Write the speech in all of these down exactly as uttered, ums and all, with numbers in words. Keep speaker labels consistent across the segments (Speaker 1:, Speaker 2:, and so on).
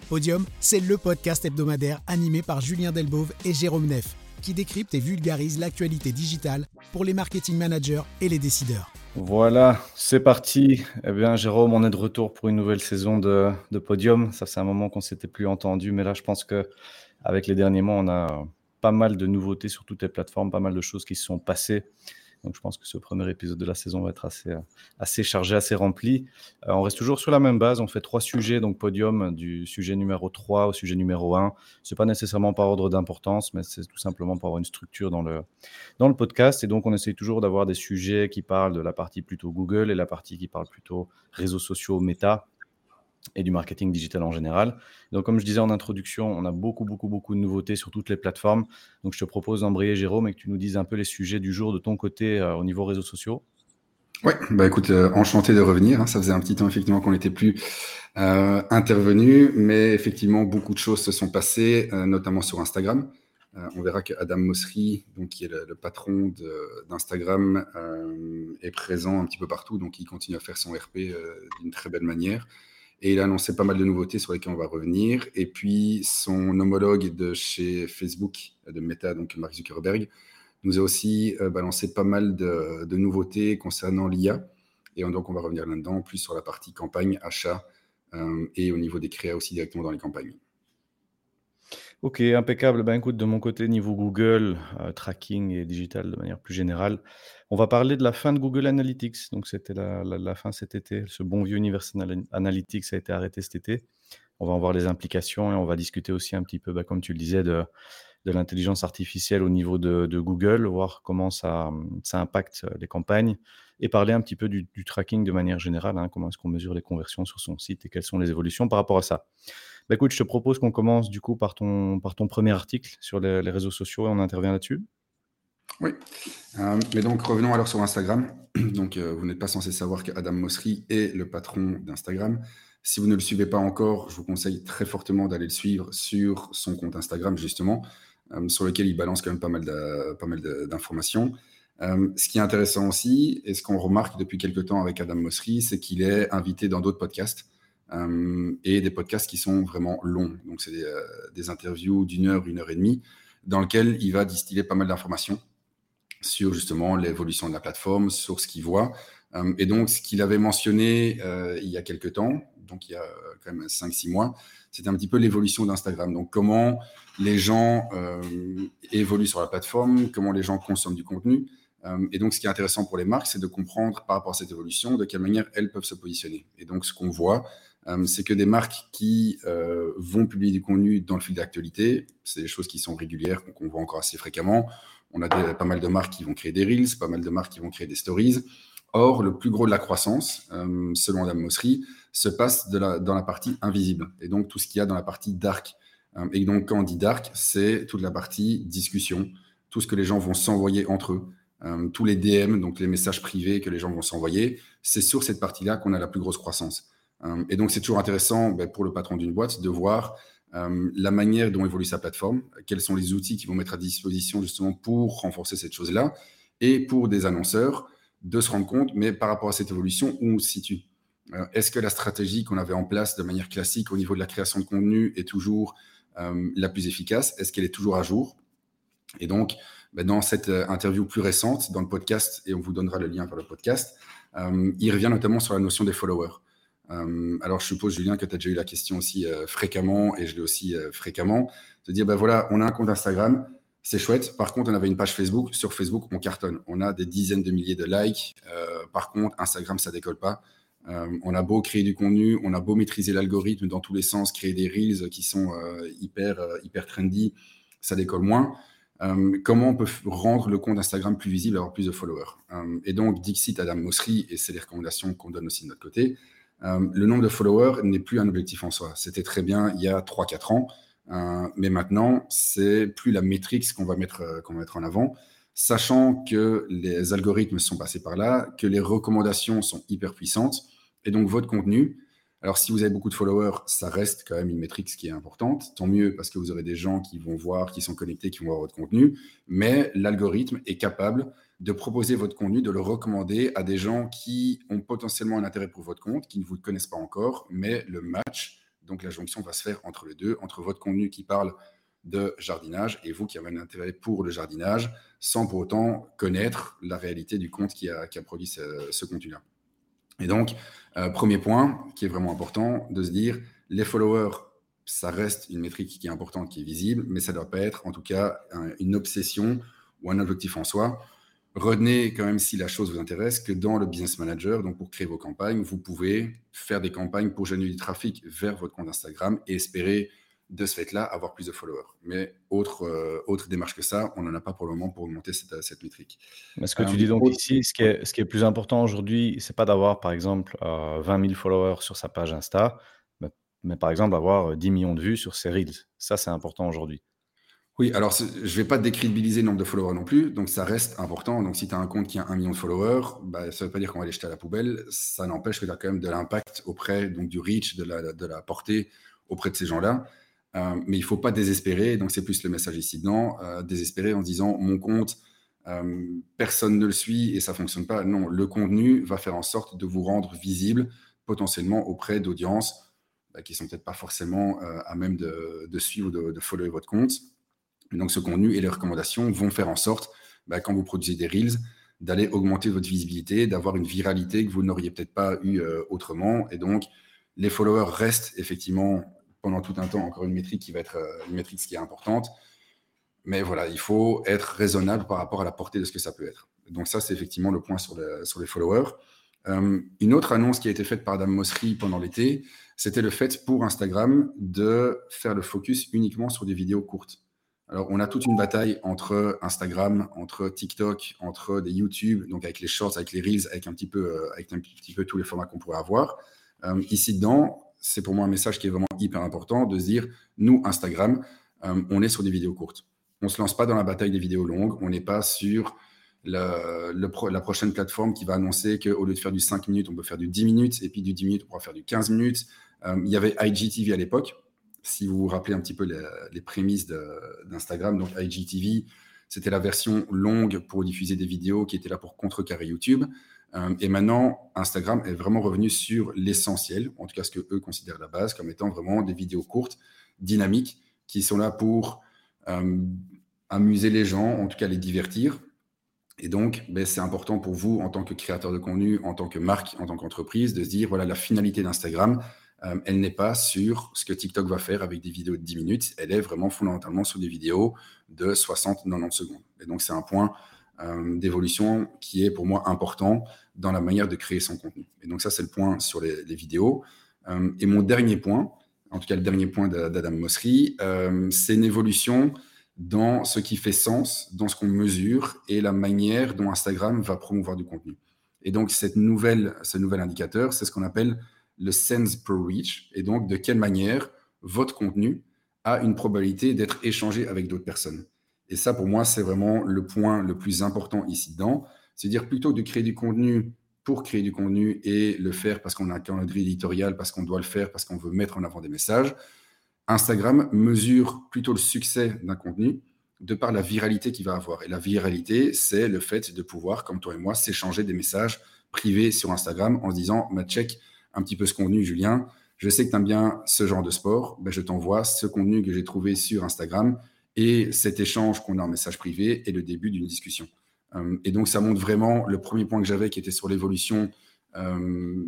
Speaker 1: Podium, c'est le podcast hebdomadaire animé par Julien Delbove et Jérôme Neff, qui décrypte et vulgarise l'actualité digitale pour les marketing managers et les décideurs.
Speaker 2: Voilà, c'est parti. Eh bien, Jérôme, on est de retour pour une nouvelle saison de, de Podium. Ça, c'est un moment qu'on ne s'était plus entendu, mais là, je pense qu'avec les derniers mois, on a pas mal de nouveautés sur toutes les plateformes, pas mal de choses qui se sont passées. Donc, je pense que ce premier épisode de la saison va être assez, assez chargé, assez rempli. Euh, on reste toujours sur la même base. On fait trois sujets, donc Podium, du sujet numéro trois au sujet numéro un. Ce n'est pas nécessairement par ordre d'importance, mais c'est tout simplement pour avoir une structure dans le, dans le podcast. Et donc, on essaye toujours d'avoir des sujets qui parlent de la partie plutôt Google et la partie qui parle plutôt réseaux sociaux, méta et du marketing digital en général. Donc, comme je disais en introduction, on a beaucoup, beaucoup, beaucoup de nouveautés sur toutes les plateformes. Donc, je te propose d'embrayer, Jérôme, et que tu nous dises un peu les sujets du jour de ton côté euh, au niveau réseaux sociaux.
Speaker 3: Oui, bah écoute, euh, enchanté de revenir. Hein. Ça faisait un petit temps effectivement qu'on n'était plus euh, intervenu, mais effectivement beaucoup de choses se sont passées, euh, notamment sur Instagram. Euh, on verra que Adam Mosseri, donc qui est le, le patron de, d'Instagram, euh, est présent un petit peu partout, donc il continue à faire son R P euh, d'une très belle manière. Et il a annoncé pas mal de nouveautés sur lesquelles on va revenir. Et puis son homologue de chez Facebook, de Meta, donc Mark Zuckerberg, nous a aussi euh, balancé pas mal de, de nouveautés concernant l'I A. Et donc, on va revenir là-dedans, plus sur la partie campagne, achat, euh, et au niveau des créas aussi directement dans les campagnes.
Speaker 2: Ok, impeccable. Ben, écoute, de mon côté, niveau Google, euh, tracking et digital de manière plus générale, on va parler de la fin de Google Analytics. Donc, c'était la, la, la fin cet été. Ce bon vieux Universal Analytics a été arrêté cet été. On va en voir les implications et on va discuter aussi un petit peu, bah, comme tu le disais, de, de l'intelligence artificielle au niveau de, de Google, voir comment ça, ça impacte les campagnes et parler un petit peu du, du tracking de manière générale, hein, comment est-ce qu'on mesure les conversions sur son site et quelles sont les évolutions par rapport à ça. Bah, écoute, je te propose qu'on commence du coup par ton, par ton premier article sur les, les réseaux sociaux et on intervient là-dessus.
Speaker 3: Oui, euh, mais donc revenons alors sur Instagram. Donc euh, vous n'êtes pas censé savoir qu'Adam Mosseri est le patron d'Instagram. Si vous ne le suivez pas encore, je vous conseille très fortement d'aller le suivre sur son compte Instagram justement, euh, sur lequel il balance quand même pas mal, de, pas mal de, d'informations. Euh, ce qui est intéressant aussi, et ce qu'on remarque depuis quelques temps avec Adam Mosseri, c'est qu'il est invité dans d'autres podcasts, euh, et des podcasts qui sont vraiment longs. Donc c'est des, euh, des interviews d'une heure, une heure et demie, dans lesquelles il va distiller pas mal d'informations sur justement l'évolution de la plateforme, sur ce qu'il voit. Euh, et donc, ce qu'il avait mentionné euh, il y a quelques temps, donc il y a quand même cinq six mois, c'était un petit peu l'évolution d'Instagram. Donc, comment les gens euh, évoluent sur la plateforme, comment les gens consomment du contenu. Euh, et donc, ce qui est intéressant pour les marques, c'est de comprendre par rapport à cette évolution, de quelle manière elles peuvent se positionner. Et donc, ce qu'on voit, euh, c'est que des marques qui euh, vont publier du contenu dans le fil d'actualité, c'est des choses qui sont régulières, qu'on voit encore assez fréquemment. On a des, pas mal de marques qui vont créer des Reels, pas mal de marques qui vont créer des Stories. Or, le plus gros de la croissance, euh, selon Adam Mosseri, se passe de la, dans la partie invisible. Et donc, tout ce qu'il y a dans la partie dark. Euh, et donc, quand on dit dark, c'est toute la partie discussion, tout ce que les gens vont s'envoyer entre eux, euh, tous les D M, donc les messages privés que les gens vont s'envoyer. C'est sur cette partie-là qu'on a la plus grosse croissance. Euh, et donc, c'est toujours intéressant ben, pour le patron d'une boîte de voir Euh, la manière dont évolue sa plateforme, quels sont les outils qu'ils vont mettre à disposition justement pour renforcer cette chose-là, et pour des annonceurs de se rendre compte, mais par rapport à cette évolution, où on se situe. Euh, est-ce que la stratégie qu'on avait en place de manière classique au niveau de la création de contenu est toujours euh, la plus efficace? Est-ce qu'elle est toujours à jour? Et donc, ben, dans cette euh, interview plus récente, dans le podcast, et on vous donnera le lien vers le podcast, euh, il revient notamment sur la notion des followers. Euh, alors, je suppose, Julien, que tu as déjà eu la question aussi euh, fréquemment, et je l'ai aussi euh, fréquemment, de dire, ben voilà, on a un compte Instagram, c'est chouette. Par contre, on avait une page Facebook. Sur Facebook, on cartonne. On a des dizaines de milliers de likes. Euh, par contre, Instagram, ça décolle pas. Euh, on a beau créer du contenu, on a beau maîtriser l'algorithme dans tous les sens, créer des reels qui sont euh, hyper, euh, hyper trendy, ça décolle moins. Euh, comment on peut f- rendre le compte Instagram plus visible, avoir plus de followers? Euh, Et donc, Dixit, Adam Mosseri, et c'est les recommandations qu'on donne aussi de notre côté, euh, le nombre de followers n'est plus un objectif en soi. C'était très bien il y a trois quatre ans, euh, mais maintenant, c'est plus la métrique qu'on va mettre, euh, qu'on va mettre en avant, sachant que les algorithmes sont passés par là, que les recommandations sont hyper puissantes, et donc votre contenu, alors si vous avez beaucoup de followers, ça reste quand même une métrique qui est importante, tant mieux parce que vous aurez des gens qui vont voir, qui sont connectés, qui vont voir votre contenu, mais l'algorithme est capable de proposer votre contenu, de le recommander à des gens qui ont potentiellement un intérêt pour votre compte, qui ne vous connaissent pas encore, mais le match Donc, la jonction va se faire entre les deux, entre votre contenu qui parle de jardinage et vous qui avez un intérêt pour le jardinage, sans pour autant connaître la réalité du compte qui a, qui a produit ce, ce contenu-là. Et donc, euh, premier point qui est vraiment important, de se dire, les followers, ça reste une métrique qui est importante, qui est visible, mais ça ne doit pas être en tout cas un, une obsession ou un objectif en soi. Retenez quand même, si la chose vous intéresse, que dans le Business Manager, donc pour créer vos campagnes, vous pouvez faire des campagnes pour générer du trafic vers votre compte Instagram et espérer de ce fait-là avoir plus de followers. Mais autre, euh, autre démarche que ça, on n'en a pas pour le moment pour augmenter cette, cette métrique.
Speaker 2: Mais ce que euh, tu dis donc autre... ici, ce qui, est, ce qui est plus important aujourd'hui, c'est pas d'avoir par exemple euh, vingt mille followers sur sa page Insta, mais, mais par exemple avoir dix millions de vues sur ses Reels. Ça, c'est important aujourd'hui.
Speaker 3: Oui, alors je ne vais pas décrédibiliser le nombre de followers non plus, donc ça reste important. Donc si tu as un compte qui a un million de followers, bah, ça ne veut pas dire qu'on va les jeter à la poubelle. Ça n'empêche que tu as quand même de l'impact auprès donc, du reach, de la, de la portée auprès de ces gens-là. Euh, mais il ne faut pas désespérer, donc c'est plus le message ici dedans, euh, désespérer en disant mon compte, euh, personne ne le suit et ça ne fonctionne pas. Non, le contenu va faire en sorte de vous rendre visible potentiellement auprès d'audiences bah, qui ne sont peut-être pas forcément euh, à même de, de suivre ou de, de follower votre compte. Et donc ce contenu et les recommandations vont faire en sorte, bah, quand vous produisez des Reels, d'aller augmenter votre visibilité, d'avoir une viralité que vous n'auriez peut-être pas eu euh, autrement. Et donc les followers restent effectivement pendant tout un temps encore une métrique qui va être euh, une métrique qui est importante. Mais voilà, il faut être raisonnable par rapport à la portée de ce que ça peut être. Donc ça, c'est effectivement le point sur, le, sur les followers. Euh, une autre annonce qui a été faite par Adam Mosseri pendant l'été, c'était le fait pour Instagram de faire le focus uniquement sur des vidéos courtes. Alors, on a toute une bataille entre Instagram, entre TikTok, entre des YouTube, donc avec les shorts, avec les Reels, avec un petit peu, euh, avec un petit peu tous les formats qu'on pourrait avoir. Euh, ici dedans, c'est pour moi un message qui est vraiment hyper important de se dire, nous, Instagram, euh, on est sur des vidéos courtes. On ne se lance pas dans la bataille des vidéos longues. On n'est pas sur le, le pro, la prochaine plateforme qui va annoncer qu'au lieu de faire du cinq minutes, on peut faire du dix minutes, et puis du dix minutes, on pourra faire du quinze minutes. Euh, il y avait I G T V à l'époque. Si vous vous rappelez un petit peu les, les prémices de, d'Instagram, donc I G T V, c'était la version longue pour diffuser des vidéos qui était là pour contrecarrer YouTube. Euh, et maintenant, Instagram est vraiment revenu sur l'essentiel, en tout cas ce que eux considèrent la base, comme étant vraiment des vidéos courtes, dynamiques, qui sont là pour euh, amuser les gens, en tout cas les divertir. Et donc, ben, c'est important pour vous, en tant que créateur de contenu, en tant que marque, en tant qu'entreprise, de se dire, voilà, la finalité d'Instagram, Euh, elle n'est pas sur ce que TikTok va faire avec des vidéos de dix minutes, elle est vraiment fondamentalement sur des vidéos de soixante à quatre-vingt-dix secondes. Et donc, c'est un point euh, d'évolution qui est pour moi important dans la manière de créer son contenu. Et donc, ça, c'est le point sur les, les vidéos. Euh, et mon dernier point, en tout cas le dernier point d'Adam Mosseri, euh, c'est une évolution dans ce qui fait sens, dans ce qu'on mesure et la manière dont Instagram va promouvoir du contenu. Et donc, cette nouvelle, ce nouvel indicateur, c'est ce qu'on appelle le sends per reach, et donc de quelle manière votre contenu a une probabilité d'être échangé avec d'autres personnes. Et ça, pour moi, c'est vraiment le point le plus important ici dedans. C'est-à-dire, plutôt que de créer du contenu pour créer du contenu et le faire parce qu'on a un calendrier éditorial, parce qu'on doit le faire, parce qu'on veut mettre en avant des messages, Instagram mesure plutôt le succès d'un contenu de par la viralité qu'il va avoir. Et la viralité, c'est le fait de pouvoir, comme toi et moi, s'échanger des messages privés sur Instagram en se disant, bah, check un petit peu ce contenu, Julien. Je sais que tu aimes bien ce genre de sport. Ben, je t'envoie ce contenu que j'ai trouvé sur Instagram et cet échange qu'on a en message privé est le début d'une discussion. Euh, et donc, ça montre vraiment le premier point que j'avais qui était sur l'évolution euh,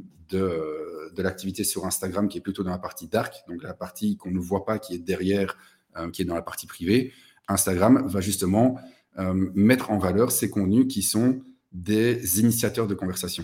Speaker 3: de, de l'activité sur Instagram qui est plutôt dans la partie dark, donc la partie qu'on ne voit pas qui est derrière, euh, qui est dans la partie privée. Instagram va justement euh, mettre en valeur ces contenus qui sont des initiateurs de conversation.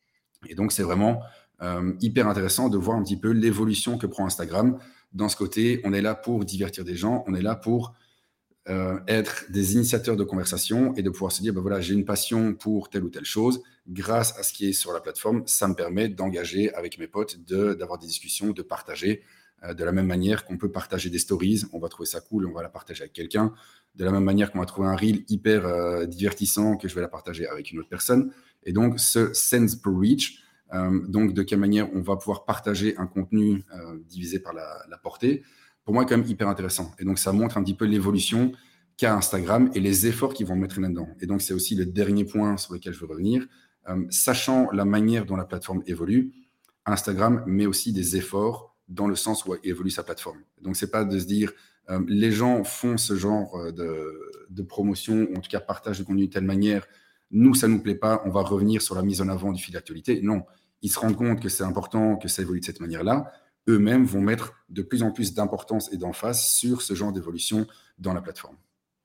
Speaker 3: Et donc, c'est vraiment Euh, hyper intéressant de voir un petit peu l'évolution que prend Instagram. Dans ce côté, on est là pour divertir des gens, on est là pour euh, être des initiateurs de conversation et de pouvoir se dire, ben voilà, j'ai une passion pour telle ou telle chose. Grâce à ce qui est sur la plateforme, ça me permet d'engager avec mes potes, de, d'avoir des discussions, de partager. Euh, de la même manière qu'on peut partager des stories, on va trouver ça cool, on va la partager avec quelqu'un. De la même manière qu'on va trouver un reel hyper euh, divertissant que je vais la partager avec une autre personne. Et donc, ce sends per reach, Euh, donc, de quelle manière on va pouvoir partager un contenu euh, divisé par la, la portée, pour moi, quand même hyper intéressant. Et donc, ça montre un petit peu l'évolution qu'a Instagram et les efforts qu'ils vont mettre là-dedans. Et donc, c'est aussi le dernier point sur lequel je veux revenir. Euh, sachant la manière dont la plateforme évolue, Instagram met aussi des efforts dans le sens où évolue sa plateforme. Donc, ce n'est pas de se dire euh, les gens font ce genre de, de promotion, ou en tout cas partagent le contenu de telle manière, nous, ça ne nous plaît pas, on va revenir sur la mise en avant du fil d'actualité. Non, ils se rendent compte que c'est important, que ça évolue de cette manière-là. Eux-mêmes vont mettre de plus en plus d'importance et d'emphase sur ce genre d'évolution dans la plateforme.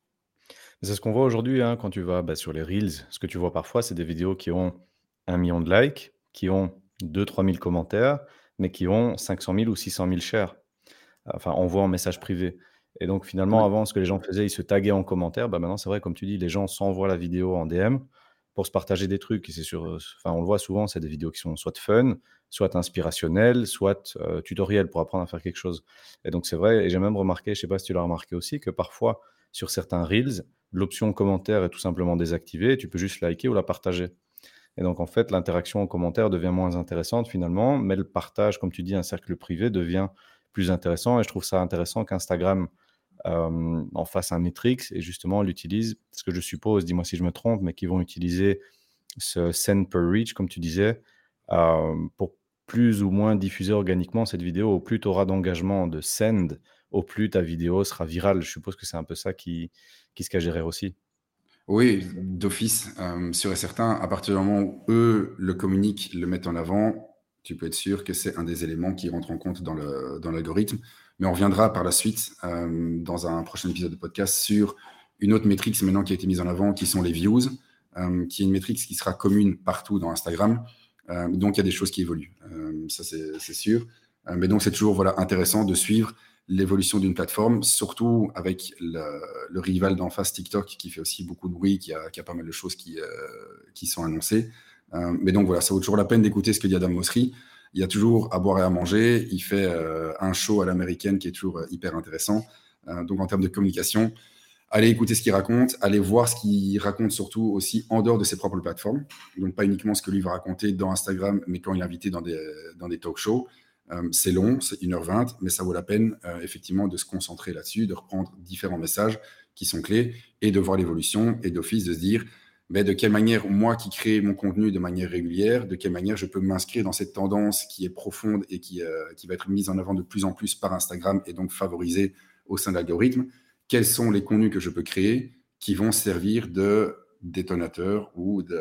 Speaker 2: C'est ce qu'on voit aujourd'hui hein, quand tu vas bah, sur les Reels. Ce que tu vois parfois, c'est des vidéos qui ont un million de likes, qui ont deux trois mille commentaires, mais qui ont cinq cent mille ou six cent mille shares. Enfin, envoie en message privé. Et donc, finalement,
Speaker 3: Oui,
Speaker 2: avant, ce que les gens faisaient, ils se taguaient en commentaire. Bah, maintenant, c'est vrai, comme tu dis, les gens s'envoient la vidéo en D M pour se partager des trucs. Et c'est sûr, euh, enfin, on le voit souvent, c'est des vidéos qui sont soit fun, soit inspirationnelles, soit euh, tutoriels pour apprendre à faire quelque chose. Et donc, c'est vrai, et j'ai même remarqué, je sais pas si tu l'as remarqué aussi, que parfois, sur certains Reels, l'option commentaire est tout simplement désactivée. Et tu peux juste liker ou la partager. Et donc, en fait, l'interaction en commentaire devient moins intéressante finalement, mais le partage, comme tu dis, un cercle privé devient plus intéressant. Et je trouve ça intéressant qu'Instagram euh, en fasse un métrix et justement l'utilise, ce que je suppose, dis-moi si je me trompe, mais qu'ils vont utiliser ce send per reach, comme tu disais, euh, pour plus ou moins diffuser organiquement cette vidéo. Au plus tu auras d'engagement de send, au plus ta vidéo sera virale. Je suppose que c'est un peu ça qui, qui se cache derrière aussi.
Speaker 3: oui, d'office, euh, sûr et certain. À partir du moment où eux le communiquent, le mettent en avant, tu peux être sûr que c'est un des éléments qui rentre en compte dans le, dans l'algorithme. Mais on reviendra par la suite, euh, dans un prochain épisode de podcast, sur une autre métrique maintenant qui a été mise en avant, qui sont les views, euh, qui est une métrique qui sera commune partout dans Instagram. Euh, donc, il y a des choses qui évoluent. Euh, ça, c'est, c'est sûr. Euh, mais donc, c'est toujours voilà, intéressant de suivre l'évolution d'une plateforme, surtout avec le, le rival d'en face, TikTok, qui fait aussi beaucoup de bruit, qui a, qui a pas mal de choses qui, euh, qui sont annoncées. Euh, mais donc voilà, ça vaut toujours la peine d'écouter ce que dit Adam Mosseri. Il y a toujours à boire et à manger. Il fait euh, un show à l'américaine qui est toujours euh, hyper intéressant. Euh, donc en termes de communication, allez écouter ce qu'il raconte, allez voir ce qu'il raconte surtout aussi en dehors de ses propres plateformes. Donc pas uniquement ce que lui va raconter dans Instagram, mais quand il est invité dans des, dans des talk shows. Euh, c'est long, c'est une heure vingt, mais ça vaut la peine euh, effectivement de se concentrer là-dessus, de reprendre différents messages qui sont clés et de voir l'évolution et d'office de se dire mais de quelle manière, moi qui crée mon contenu de manière régulière, de quelle manière je peux m'inscrire dans cette tendance qui est profonde et qui, euh, qui va être mise en avant de plus en plus par Instagram et donc favorisée au sein de l'algorithme. Quels sont les contenus que je peux créer qui vont servir de détonateur ou de,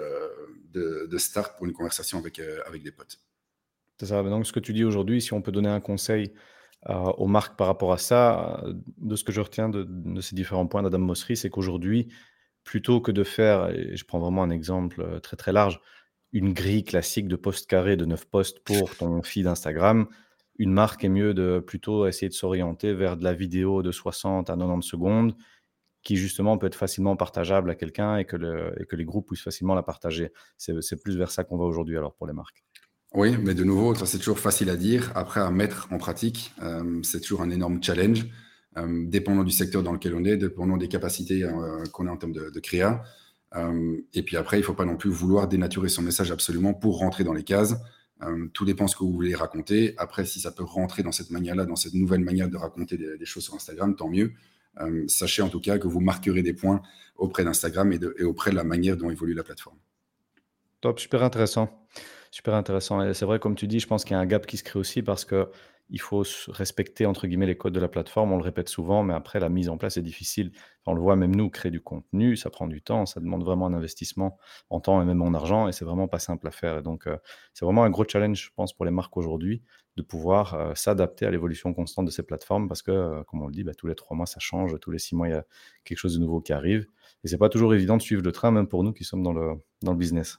Speaker 3: de, de start pour une conversation avec, euh, avec des potes.
Speaker 2: C'est ça. Donc, ce que tu dis aujourd'hui, si on peut donner un conseil euh, aux marques par rapport à ça, euh, de ce que je retiens de, de ces différents points d'Adam Mosseri, c'est qu'aujourd'hui, plutôt que de faire, et je prends vraiment un exemple euh, très très large, une grille classique de posts carrés de neuf posts pour ton feed Instagram, une marque est mieux de plutôt essayer de s'orienter vers de la vidéo de soixante à quatre-vingt-dix secondes qui justement peut être facilement partageable à quelqu'un et que, le, et que les groupes puissent facilement la partager. C'est, c'est plus vers ça qu'on va aujourd'hui alors pour les marques.
Speaker 3: Oui, mais de nouveau, ça c'est toujours facile à dire. Après, à mettre en pratique, euh, c'est toujours un énorme challenge, euh, dépendant du secteur dans lequel on est, dépendant des capacités euh, qu'on a en termes de, de créa. Euh, et puis après, il ne faut pas non plus vouloir dénaturer son message absolument pour rentrer dans les cases. Euh, tout dépend de ce que vous voulez raconter. Après, si ça peut rentrer dans cette manière-là, dans cette nouvelle manière de raconter des, des choses sur Instagram, tant mieux. Euh, sachez en tout cas que vous marquerez des points auprès d'Instagram et, de, et auprès de la manière dont évolue la plateforme.
Speaker 2: Top, super intéressant. Super intéressant. Et c'est vrai, comme tu dis, je pense qu'il y a un gap qui se crée aussi parce que il faut se respecter, entre guillemets, les codes de la plateforme. On le répète souvent, mais après, la mise en place est difficile. Enfin, on le voit même nous, créer du contenu, ça prend du temps, ça demande vraiment un investissement en temps et même en argent, et c'est vraiment pas simple à faire. Et donc, euh, c'est vraiment un gros challenge, je pense, pour les marques aujourd'hui, de pouvoir euh, s'adapter à l'évolution constante de ces plateformes parce que, euh, comme on le dit, bah, tous les trois mois, ça change, tous les six mois, il y a quelque chose de nouveau qui arrive. Et c'est pas toujours évident de suivre le train, même pour nous qui sommes dans le, dans le business.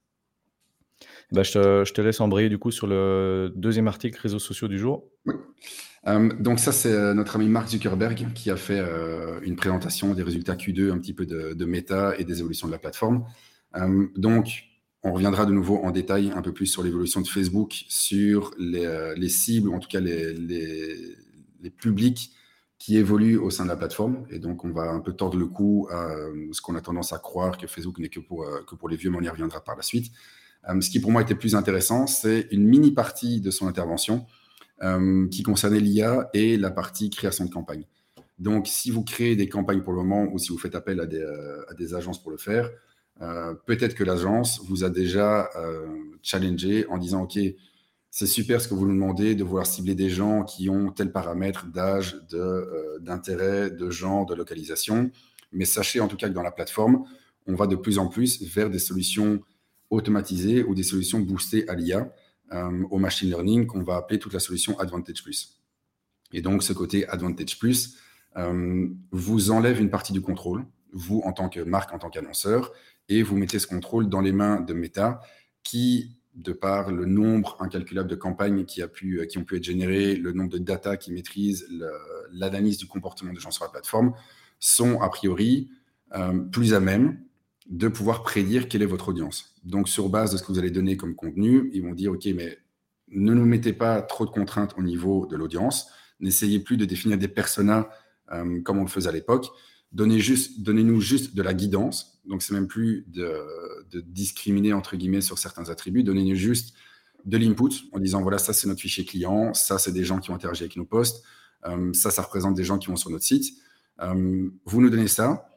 Speaker 2: Bah, je te, je te laisse embrayer du coup sur le deuxième article réseaux sociaux du jour.
Speaker 3: Oui. Euh, donc ça, c'est euh, notre ami Mark Zuckerberg qui a fait euh, une présentation des résultats Q deux, un petit peu de, de Meta et des évolutions de la plateforme. Euh, donc, on reviendra de nouveau en détail un peu plus sur l'évolution de Facebook, sur les, euh, les cibles, ou en tout cas les, les, les publics qui évoluent au sein de la plateforme. Et donc, on va un peu tordre le cou à euh, ce qu'on a tendance à croire que Facebook n'est que pour, euh, que pour les vieux, mais on y reviendra par la suite. Euh, ce qui pour moi était plus intéressant, c'est une mini partie de son intervention euh, qui concernait l'I A et la partie création de campagne. Donc, si vous créez des campagnes pour le moment ou si vous faites appel à des, euh, à des agences pour le faire, euh, peut-être que l'agence vous a déjà euh, challengé en disant « Ok, c'est super ce que vous nous demandez, de vouloir cibler des gens qui ont tel paramètre d'âge, de, euh, d'intérêt, de genre, de localisation. Mais sachez en tout cas que dans la plateforme, on va de plus en plus vers des solutions automatisées ou des solutions boostées à l'I A, euh, au machine learning, qu'on va appeler toute la solution Advantage Plus. Et donc, ce côté Advantage Plus euh, vous enlève une partie du contrôle, vous en tant que marque, en tant qu'annonceur, et vous mettez ce contrôle dans les mains de Meta, qui, de par le nombre incalculable de campagnes qui, a pu, qui ont pu être générées, le nombre de data qui maîtrisent le, l'analyse du comportement des gens sur la plateforme, sont a priori euh, plus à même de pouvoir prédire quelle est votre audience. Donc, sur base de ce que vous allez donner comme contenu, ils vont dire, OK, mais ne nous mettez pas trop de contraintes au niveau de l'audience, n'essayez plus de définir des personas euh, comme on le faisait à l'époque, Donnez juste, donnez-nous juste de la guidance, donc c'est même plus de, de discriminer entre guillemets sur certains attributs, donnez-nous juste de l'input en disant voilà, ça c'est notre fichier client, ça c'est des gens qui ont interagi avec nos posts, euh, ça ça représente des gens qui vont sur notre site, euh, vous nous donnez ça,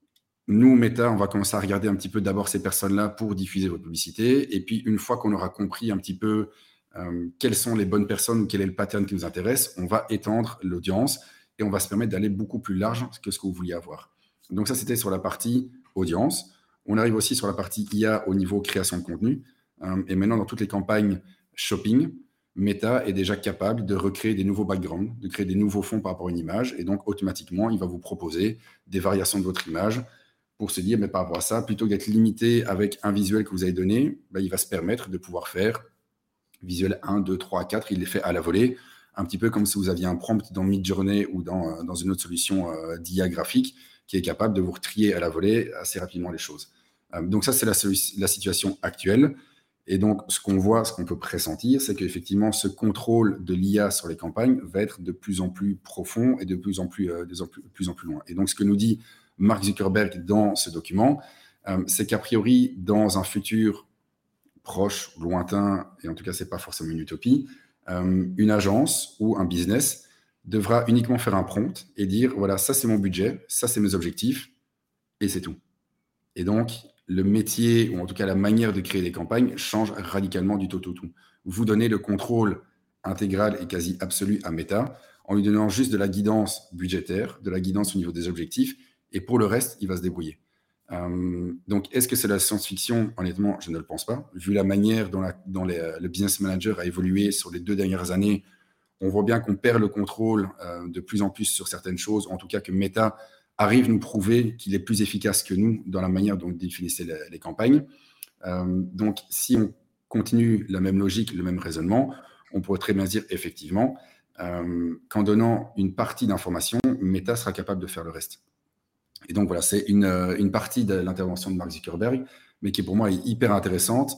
Speaker 3: nous Meta on va commencer à regarder un petit peu d'abord ces personnes-là pour diffuser votre publicité, et puis une fois qu'on aura compris un petit peu euh, quelles sont les bonnes personnes ou quel est le pattern qui nous intéresse, on va étendre l'audience et on va se permettre d'aller beaucoup plus large que ce que vous vouliez avoir. Donc ça, c'était sur la partie audience. On arrive aussi sur la partie I A au niveau création de contenu. Euh, et maintenant, dans toutes les campagnes shopping, Meta est déjà capable de recréer des nouveaux backgrounds, de créer des nouveaux fonds par rapport à une image. Et donc, automatiquement, il va vous proposer des variations de votre image pour se dire, mais par rapport à ça, plutôt que d'être limité avec un visuel que vous avez donné, bah, il va se permettre de pouvoir faire visuel un, deux, trois, quatre. Il les fait à la volée. Un petit peu comme si vous aviez un prompt dans Midjourney ou dans, dans une autre solution euh, d'I A graphique qui est capable de vous trier à la volée assez rapidement les choses. Euh, donc ça, c'est la, la situation actuelle. Et donc, ce qu'on voit, ce qu'on peut pressentir, c'est qu'effectivement, ce contrôle de l'I A sur les campagnes va être de plus en plus profond et de plus en plus, euh, de plus, plus en plus loin. Et donc, ce que nous dit Mark Zuckerberg dans ce document, euh, c'est qu'a priori, dans un futur proche, lointain, et en tout cas, ce n'est pas forcément une utopie, Euh, une agence ou un business devra uniquement faire un prompt et dire, voilà, ça c'est mon budget, ça c'est mes objectifs, et c'est tout. Et donc, le métier, ou en tout cas la manière de créer des campagnes, change radicalement du tout au tout. Vous donnez le contrôle intégral et quasi absolu à Meta, en lui donnant juste de la guidance budgétaire, de la guidance au niveau des objectifs, et pour le reste, il va se débrouiller. Euh, donc, est-ce que c'est la science-fiction? Honnêtement, je ne le pense pas. Vu la manière dont, la, dont les, le business manager a évolué sur les deux dernières années, on voit bien qu'on perd le contrôle euh, de plus en plus sur certaines choses, en tout cas que Meta arrive à nous prouver qu'il est plus efficace que nous dans la manière dont il définissait les, les campagnes. Euh, donc, si on continue la même logique, le même raisonnement, on pourrait très bien dire effectivement euh, qu'en donnant une partie d'information, Meta sera capable de faire le reste. Et donc, voilà, c'est une, une partie de l'intervention de Mark Zuckerberg, mais qui pour moi est hyper intéressante.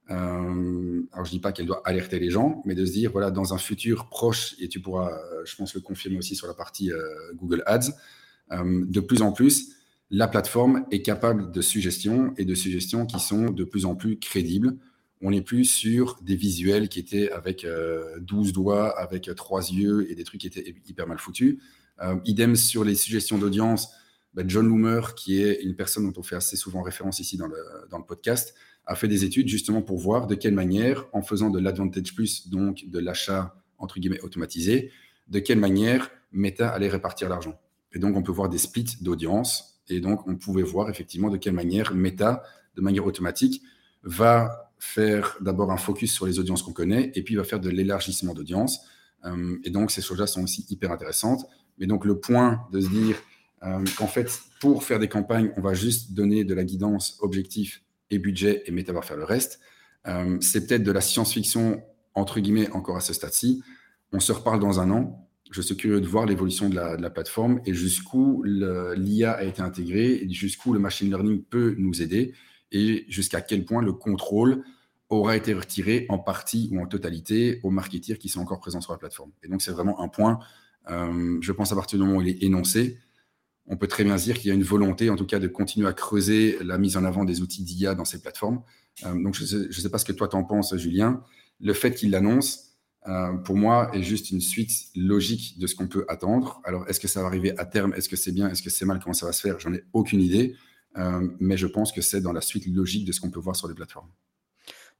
Speaker 3: Euh, alors, je ne dis pas qu'elle doit alerter les gens, mais de se dire, voilà, dans un futur proche, et tu pourras, je pense, le confirmer aussi sur la partie euh, Google Ads, euh, de plus en plus, la plateforme est capable de suggestions et de suggestions qui sont de plus en plus crédibles. On n'est plus sur des visuels qui étaient avec euh, douze doigts, avec trois yeux et des trucs qui étaient hyper mal foutus. Euh, idem sur les suggestions d'audience. Ben John Loomer, qui est une personne dont on fait assez souvent référence ici dans le, dans le podcast, a fait des études justement pour voir de quelle manière, en faisant de l'Advantage Plus, donc de l'achat entre guillemets automatisé, de quelle manière Meta allait répartir l'argent. Et donc, on peut voir des splits d'audience. Et donc, on pouvait voir effectivement de quelle manière Meta, de manière automatique, va faire d'abord un focus sur les audiences qu'on connaît et puis va faire de l'élargissement d'audience. Euh, et donc, ces choses-là sont aussi hyper intéressantes. Mais donc, le point de se dire Euh, qu'en fait, pour faire des campagnes, on va juste donner de la guidance, objectif et budget et Meta va faire le reste. Euh, c'est peut-être de la science-fiction, entre guillemets, encore à ce stade-ci. On se reparle dans un an. Je suis curieux de voir l'évolution de la, de la plateforme et jusqu'où le, l'I A a été intégrée et jusqu'où le machine learning peut nous aider et jusqu'à quel point le contrôle aura été retiré en partie ou en totalité aux marketeers qui sont encore présents sur la plateforme. Et donc, c'est vraiment un point, euh, je pense, à partir du moment où il est énoncé, on peut très bien dire qu'il y a une volonté, en tout cas, de continuer à creuser la mise en avant des outils d'I A dans ces plateformes. Euh, donc, je ne sais, sais pas ce que toi t'en penses, Julien. Le fait qu'il l'annonce, euh, pour moi, est juste une suite logique de ce qu'on peut attendre. Alors, est-ce que ça va arriver à terme? Est-ce que c'est bien? Est-ce que c'est mal? Comment ça va se faire? J'en ai aucune idée. Euh, mais je pense que c'est dans la suite logique de ce qu'on peut voir sur les plateformes.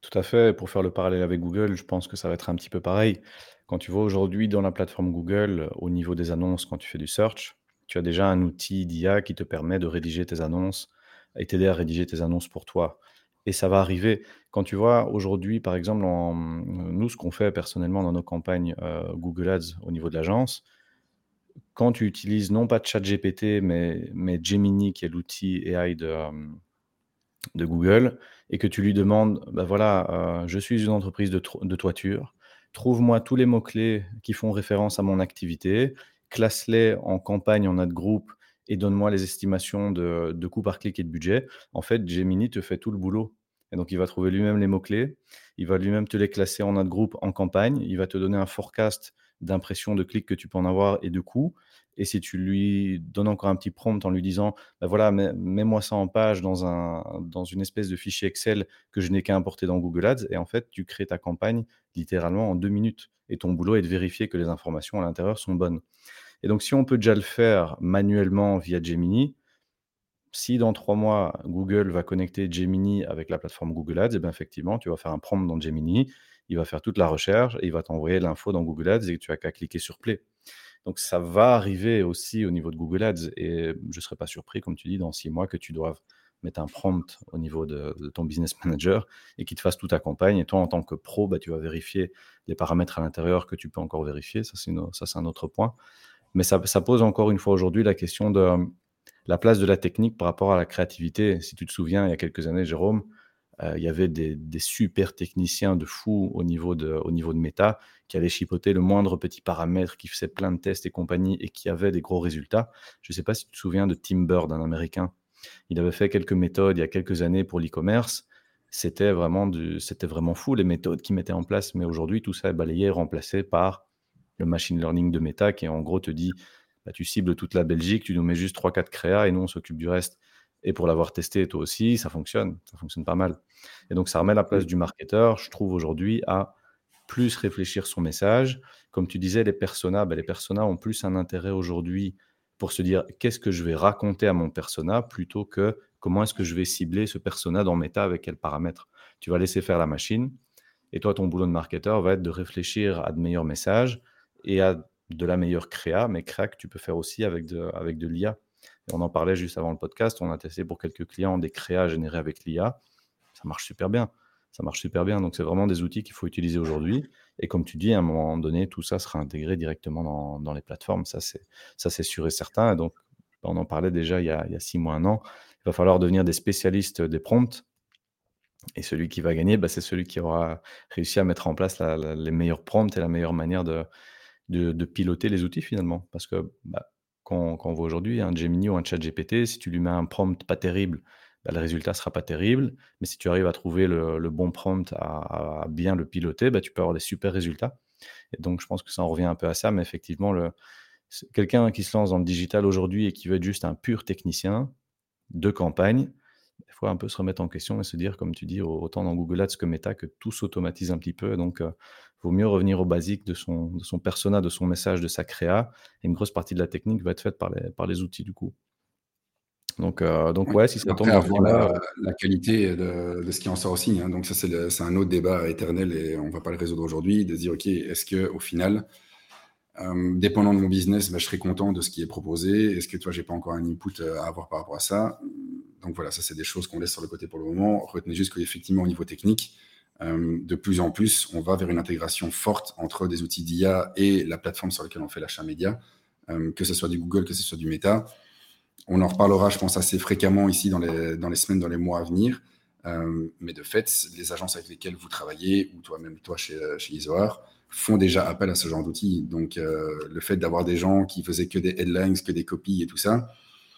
Speaker 2: Tout à fait. Pour faire le parallèle avec Google, je pense que ça va être un petit peu pareil. Quand tu vois aujourd'hui dans la plateforme Google, au niveau des annonces, quand tu fais du search, tu as déjà un outil d'I A qui te permet de rédiger tes annonces et t'aider à rédiger tes annonces pour toi. Et ça va arriver. Quand tu vois aujourd'hui, par exemple, en- nous, ce qu'on fait personnellement dans nos campagnes euh, Google Ads au niveau de l'agence, quand tu utilises non pas ChatGPT, mais, mais Gemini, qui est l'outil A I de, euh, de Google, et que tu lui demandes, bah voilà, euh, je suis une entreprise de, tro- de toiture, trouve-moi tous les mots-clés qui font référence à mon activité, classe-les en campagne, en ad group, et donne-moi les estimations de, de coûts par clic et de budget. En fait, Gemini te fait tout le boulot. Et donc, il va trouver lui-même les mots-clés, il va lui-même te les classer en ad group, en campagne, il va te donner un forecast d'impression de clics que tu peux en avoir et de coûts. Et si tu lui donnes encore un petit prompt en lui disant, bah voilà, mets- mets-moi ça en page dans, un, dans une espèce de fichier Excel que je n'ai qu'à importer dans Google Ads. Et en fait, tu crées ta campagne littéralement en deux minutes. Et ton boulot est de vérifier que les informations à l'intérieur sont bonnes. Et donc, si on peut déjà le faire manuellement via Gemini, si dans trois mois, Google va connecter Gemini avec la plateforme Google Ads, et bien effectivement, tu vas faire un prompt dans Gemini, il va faire toute la recherche et il va t'envoyer l'info dans Google Ads et tu as qu'à cliquer sur Play. Donc ça va arriver aussi au niveau de Google Ads et je ne serais pas surpris, comme tu dis, dans six mois, que tu doives mettre un prompt au niveau de, de ton business manager et qu'il te fasse toute ta campagne. Et toi, en tant que pro, bah, tu vas vérifier les paramètres à l'intérieur que tu peux encore vérifier. Ça, c'est, une- ça, c'est un autre point. Mais ça, ça pose encore une fois aujourd'hui la question de euh, la place de la technique par rapport à la créativité. Si tu te souviens, il y a quelques années, Jérôme, euh, il y avait des, des super techniciens de fou au niveau de, au niveau de Meta qui allaient chipoter le moindre petit paramètre, qui faisaient plein de tests et compagnie et qui avaient des gros résultats. Je ne sais pas si tu te souviens de Tim Bird, un Américain. Il avait fait quelques méthodes il y a quelques années pour l'e-commerce. C'était vraiment, du, c'était vraiment fou les méthodes qu'il mettait en place. Mais aujourd'hui, tout ça est balayé et remplacé par le machine learning de Meta qui en gros te dit bah, tu cibles toute la Belgique, tu nous mets juste trois quatre créas et nous on s'occupe du reste. Et pour l'avoir testé toi aussi, ça fonctionne, ça fonctionne pas mal. Et donc ça remet la place
Speaker 3: Oui.
Speaker 2: du marketeur, je trouve aujourd'hui, à plus réfléchir son message. Comme tu disais, les personas, bah, les personas ont plus un intérêt aujourd'hui pour se dire qu'est-ce que je vais raconter à mon persona plutôt que comment est-ce que je vais cibler ce persona dans Meta avec quels paramètres. Tu vas laisser faire la machine et toi, ton boulot de marketeur va être de réfléchir à de meilleurs messages et à de la meilleure créa, mais créa que tu peux faire aussi avec de, avec de l'I A. Et on en parlait juste avant le podcast, on a testé pour quelques clients des créas générées avec l'I A. Ça marche super bien. Ça marche super bien. Donc, c'est vraiment des outils qu'il faut utiliser aujourd'hui. Et comme tu dis, à un moment donné, tout ça sera intégré directement dans, dans les plateformes. Ça, c'est, ça, c'est sûr et certain. Et donc, on en parlait déjà il y, a, il y a six mois, un an. Il va falloir devenir des spécialistes des prompts. Et celui qui va gagner, bah, c'est celui qui aura réussi à mettre en place la la les meilleurs prompts et la meilleure manière de de de piloter les outils finalement. Parce que, bah, quand quand on voit aujourd'hui un Gemini ou un ChatGPT, si tu lui mets un prompt pas terrible, bah, le résultat sera pas terrible. Mais si tu arrives à trouver le le bon prompt, à à bien le piloter, bah, tu peux avoir des super résultats. Et donc je pense que ça en revient un peu à ça, mais effectivement le c'est quelqu'un qui se lance dans le digital aujourd'hui et qui veut être juste un pur technicien de campagne, il faut un peu se remettre en question et se dire, comme tu dis, au- autant dans Google Ads que Meta, que tout s'automatise un petit peu. Donc, il vaut mieux revenir au basique de son, de son persona, de son message, de sa créa. Et une grosse partie de la technique va être faite par les, par les outils, du coup. Donc, euh, donc
Speaker 3: Oui.
Speaker 2: ouais, si ça tombe
Speaker 3: Après,
Speaker 2: dans ce
Speaker 3: avoir
Speaker 2: cas-là,
Speaker 3: la,
Speaker 2: euh,
Speaker 3: la qualité de, de ce qui en sort aussi, hein. Donc ça, c'est le- c'est un autre débat éternel et on ne va pas le résoudre aujourd'hui, de se dire, OK, est-ce que au final, euh, dépendant de mon business, bah, je serai content de ce qui est proposé. Est-ce que toi, j'ai pas encore un input euh, à avoir par rapport à ça? Donc voilà, ça, c'est des choses qu'on laisse sur le côté pour le moment. Retenez juste qu'effectivement, au niveau technique, euh, de plus en plus, on va vers une intégration forte entre des outils d'I A et la plateforme sur laquelle on fait l'achat média, euh, que ce soit du Google, que ce soit du Meta. On en reparlera, je pense, assez fréquemment ici dans les, dans les semaines, dans les mois à venir. Euh, mais de fait, les agences avec lesquelles vous travaillez, ou toi-même, toi, chez, chez Isoar, font déjà appel à ce genre d'outils. Donc, euh, le fait d'avoir des gens qui faisaient que des headlines, que des copies et tout ça,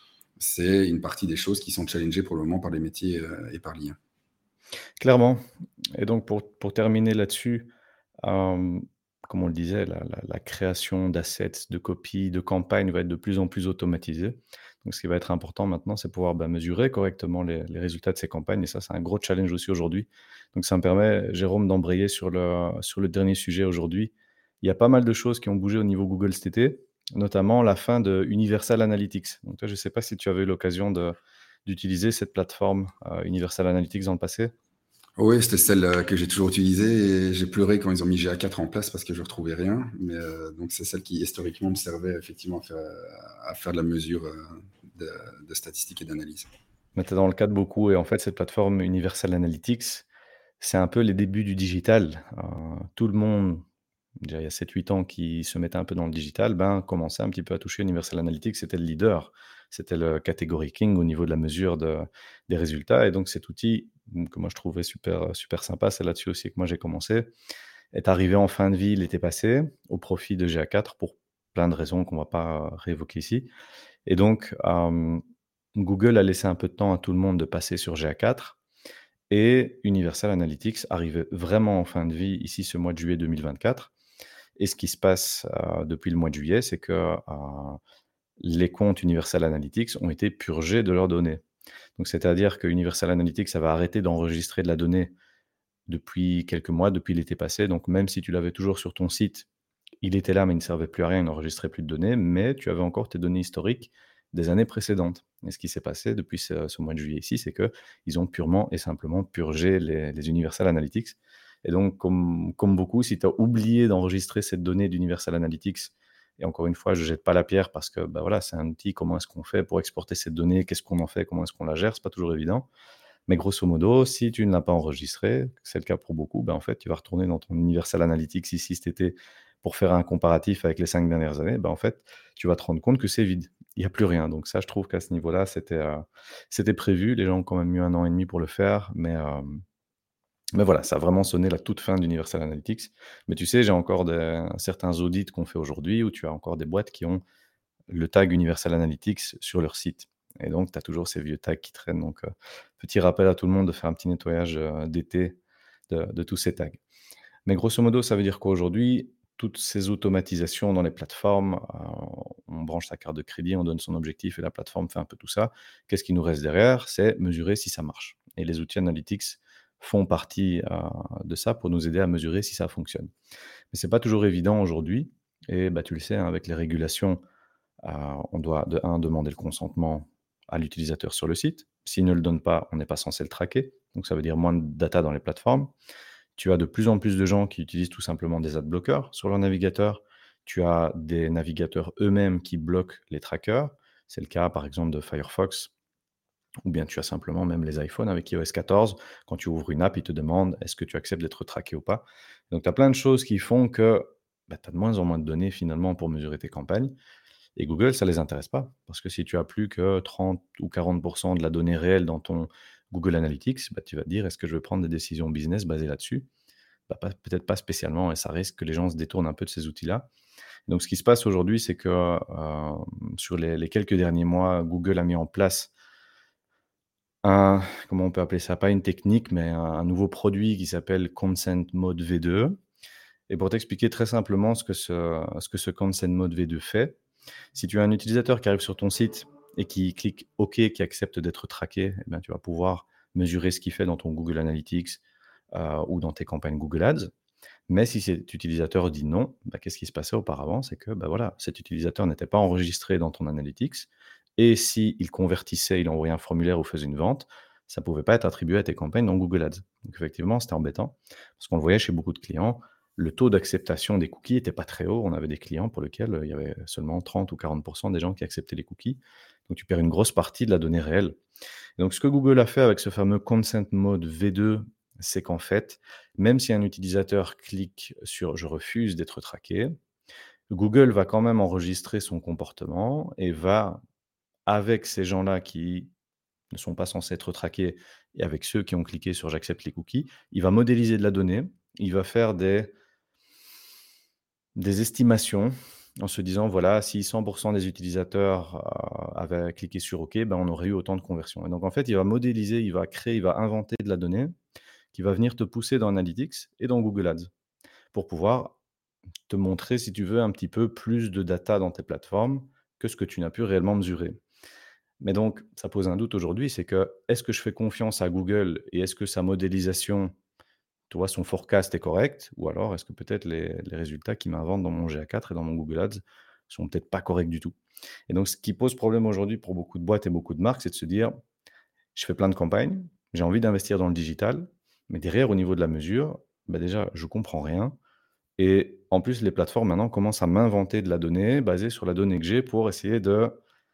Speaker 3: c'est une partie des choses qui sont challengées pour le moment par les métiers euh, et par l'I A.
Speaker 2: clairement. Et donc, pour, pour terminer là-dessus, euh, comme on le disait, la, la- la création d'assets, de copies, de campagnes va être de plus en plus automatisée. Donc, ce qui va être important maintenant, c'est pouvoir bah, mesurer correctement les, les résultats de ces campagnes. Et ça, c'est un gros challenge aussi aujourd'hui. Donc, ça me permet, Jérôme, d'embrayer sur le, sur le dernier sujet aujourd'hui. Il y a pas mal de choses qui ont bougé au niveau Google cet été, notamment la fin de Universal Analytics. Donc, toi, je ne sais pas si tu avais eu l'occasion de- d'utiliser cette plateforme euh, Universal Analytics dans le passé.
Speaker 3: Oui, c'était celle euh, que j'ai toujours utilisée et j'ai pleuré quand ils ont mis G A quatre en place parce que je ne retrouvais rien. Mais euh, donc, c'est celle qui historiquement me servait effectivement à faire, à faire de la mesure euh, de, de statistiques et d'analyse.
Speaker 2: Mais tu es dans le cas de beaucoup. Et en fait, cette plateforme Universal Analytics, c'est un peu les débuts du digital. Euh, tout le monde, déjà il y a sept huit ans, qui se mettait un peu dans le digital, ben, commençait un petit peu à toucher Universal Analytics. C'était le leader. C'était le category king au niveau de la mesure de- des résultats. Et donc, cet outil mm, que moi je trouvais super, super sympa, c'est là-dessus aussi que moi j'ai commencé, est arrivé en fin de vie l'été passé au profit de G A quatre pour plein de raisons qu'on ne va pas réévoquer ici. Et donc, euh, Google a laissé un peu de temps à tout le monde de passer sur G A quatre et Universal Analytics arrivait vraiment en fin de vie ici ce mois de juillet deux mille vingt-quatre. Et ce qui se passe euh, depuis le mois de juillet, c'est que euh, les comptes Universal Analytics ont été purgés de leurs données. Donc, c'est-à-dire que Universal Analytics avait arrêté d'enregistrer de la donnée depuis quelques mois, depuis l'été passé. Donc, même si tu l'avais toujours sur ton site, il était là, mais il ne servait plus à rien, il n'enregistrait plus de données, mais tu avais encore tes données historiques des années précédentes. Et ce qui s'est passé depuis ce, ce mois de juillet ici, c'est qu'ils ont purement et simplement purgé les, les Universal Analytics. Et donc, comme, comme beaucoup, si tu as oublié d'enregistrer cette donnée d'Universal Analytics, et encore une fois, je ne jette pas la pierre parce que bah voilà, c'est un outil, comment est-ce qu'on fait pour exporter cette donnée, qu'est-ce qu'on en fait, comment est-ce qu'on la gère, ce n'est pas toujours évident. Mais grosso modo, si tu ne l'as pas enregistré, c'est le cas pour beaucoup, ben en fait, tu vas retourner dans ton Universal Analytics ici cet été pour faire un comparatif avec les cinq dernières années. Ben en fait, tu vas te rendre compte que c'est vide. Il n'y a plus rien. Donc ça, je trouve qu'à ce niveau-là, c'était euh, c'était prévu. Les gens ont quand même eu un an et demi pour le faire. Mais, euh, mais voilà, ça a vraiment sonné la toute fin d'Universal Analytics. Mais tu sais, j'ai encore des, certains audits qu'on fait aujourd'hui où tu as encore des boîtes qui ont le tag Universal Analytics sur leur site. Et donc, tu as toujours ces vieux tags qui traînent. Donc, euh, petit rappel à tout le monde de faire un petit nettoyage euh, d'été de, de tous ces tags. Mais grosso modo, ça veut dire qu'aujourd'hui, toutes ces automatisations dans les plateformes, euh, on branche sa carte de crédit, on donne son objectif et la plateforme fait un peu tout ça. Qu'est-ce qui nous reste derrière? C'est mesurer si ça marche. Et les outils analytics font partie euh, de ça pour nous aider à mesurer si ça fonctionne. Mais ce n'est pas toujours évident aujourd'hui. Et bah, tu le sais, hein, avec les régulations, euh, on doit, de un, demander le consentement à l'utilisateur sur le site. S'il ne le donne pas, on n'est pas censé le traquer. Donc, ça veut dire moins de data dans les plateformes. Tu as de plus en plus de gens qui utilisent tout simplement des adblockers sur leur navigateur. Tu as des navigateurs eux-mêmes qui bloquent les trackers. C'est le cas, par exemple, de Firefox. Ou bien tu as simplement même les iPhones avec i O S quatorze. Quand tu ouvres une app, ils te demandent est-ce que tu acceptes d'être traqué ou pas. Donc, tu as plein de choses qui font que bah, tu as de moins en moins de données finalement pour mesurer tes campagnes. Et Google, ça ne les intéresse pas. Parce que si tu as plus que trente ou quarante pour cent de la donnée réelle dans ton Google Analytics, bah, tu vas te dire est-ce que je veux prendre des décisions business basées là-dessus? Bah, pas- peut-être pas spécialement, et ça risque que les gens se détournent un peu de ces outils-là. Donc, ce qui se passe aujourd'hui, c'est que euh, sur les, les quelques derniers mois, Google a mis en place un, comment on peut appeler ça, pas une technique, mais un, un nouveau produit qui s'appelle Consent Mode V deux. Et pour t'expliquer très simplement ce que ce, ce que ce Consent Mode V deux fait, si tu as un utilisateur qui arrive sur ton site et qui clique OK, qui accepte d'être traqué, eh bien, tu vas pouvoir mesurer ce qu'il fait dans ton Google Analytics euh, ou dans tes campagnes Google Ads. Mais si cet utilisateur dit non, bah, qu'est-ce qui se passait auparavant? C'est que bah, voilà, cet utilisateur n'était pas enregistré dans ton Analytics. Et s'il convertissait, il envoyait un formulaire ou faisait une vente, ça ne pouvait pas être attribué à tes campagnes dans Google Ads. Donc effectivement, c'était embêtant, parce qu'on le voyait chez beaucoup de clients, le taux d'acceptation des cookies n'était pas très haut. On avait des clients pour lesquels euh, il y avait seulement trente ou quarante pour cent des gens qui acceptaient les cookies. Donc tu perds une grosse partie de la donnée réelle. Et donc ce que Google a fait avec ce fameux Consent Mode V deux, c'est qu'en fait, même si un utilisateur clique sur « Je refuse d'être traqué », Google va quand même enregistrer son comportement et va, avec ces gens-là qui ne sont pas censés être traqués et avec ceux qui ont cliqué sur « J'accepte les cookies », il va modéliser de la donnée, il va faire des, des estimations en se disant, voilà, si cent pour cent des utilisateurs euh, avaient cliqué sur OK, ben, on aurait eu autant de conversions. Et donc, en fait, il va modéliser, il va créer, il va inventer de la donnée qui va venir te pousser dans Analytics et dans Google Ads pour pouvoir te montrer, si tu veux, un petit peu plus de data dans tes plateformes que ce que tu n'as pu réellement mesurer. Mais donc, ça pose un doute aujourd'hui, c'est que est-ce que je fais confiance à Google et est-ce que sa modélisation, tu vois, son forecast est correct, ou alors est-ce que peut-être les, les résultats qu'il m'invente dans mon G A quatre et dans mon Google Ads sont peut-être pas corrects du tout. Et donc, ce qui pose problème aujourd'hui pour beaucoup de boîtes et beaucoup de marques, c'est de se dire, je fais plein de campagnes, j'ai envie d'investir dans le digital, Mais derrière, au niveau de la mesure, bah déjà, je comprends rien. Et en plus, les plateformes maintenant commencent à m'inventer de la donnée basée sur la donnée que j'ai pour essayer de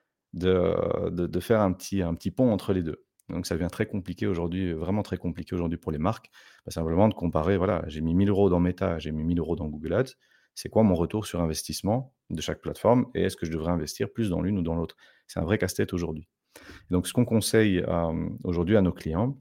Speaker 2: de de de faire un petit un petit pont entre les deux. Donc ça devient très compliqué aujourd'hui, vraiment très compliqué aujourd'hui pour les marques. Bah, simplement de comparer, voilà, j'ai mis mille euros dans Meta, j'ai mis mille euros dans Google Ads. C'est quoi mon retour sur investissement de chaque plateforme et est-ce que je devrais investir plus dans l'une ou dans l'autre? C'est un vrai casse-tête aujourd'hui. Donc ce qu'on conseille, hem, aujourd'hui à nos clients,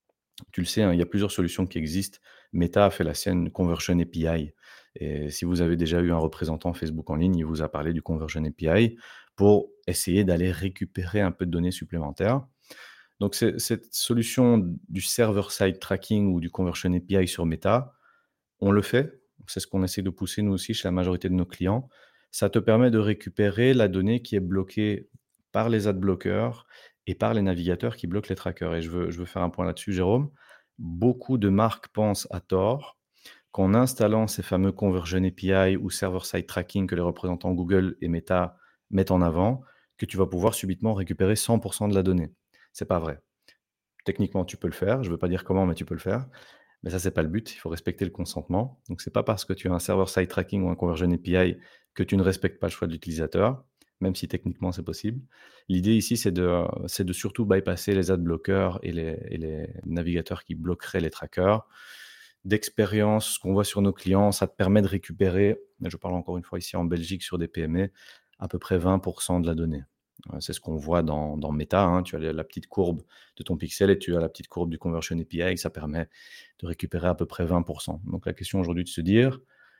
Speaker 2: tu le sais, hein, il y a plusieurs solutions qui existent. Meta a fait la sienne Conversion A P I et si vous avez déjà eu un représentant Facebook en ligne, il vous a parlé du Conversion A P I pour essayer d'aller récupérer un peu de données supplémentaires. Donc c'est cette solution du server-side tracking ou du Conversion A P I sur Meta, on le fait. C'est ce qu'on essaie de pousser nous aussi chez la majorité de nos clients. Ça te permet de récupérer la donnée qui est bloquée par les ad bloqueurs et par les navigateurs qui bloquent les trackers et je veux je veux faire un point là-dessus, Jérôme. Beaucoup de marques pensent à tort qu'en installant ces fameux Conversion A P I ou server-side tracking que les représentants Google et Meta mettent en avant, que tu vas pouvoir subitement récupérer cent pour cent de la donnée. C'est pas vrai. Techniquement, tu peux le faire. Je veux pas dire comment, mais tu peux le faire. Mais ça, c'est pas le but. Il faut respecter le consentement. Donc, c'est pas parce que tu as un server-side tracking ou un Conversion A P I que tu ne respectes pas le choix de l'utilisateur, même si techniquement c'est possible. L'idée ici, c'est de, c'est de surtout bypasser les ad bloqueurs et les, et les navigateurs qui bloqueraient les trackers. D'expérience, ce qu'on voit sur nos clients, ça te permet de récupérer, et je parle encore une fois ici en Belgique sur des P M E, à peu près vingt pour cent de la donnée. Euh, C'est ce qu'on voit dans, dans Meta, hein. Tu as la la petite courbe de ton pixel et tu as la petite courbe du Conversion A P I, ça permet de récupérer à peu près vingt pour cent. Donc la question aujourd'hui de se dire,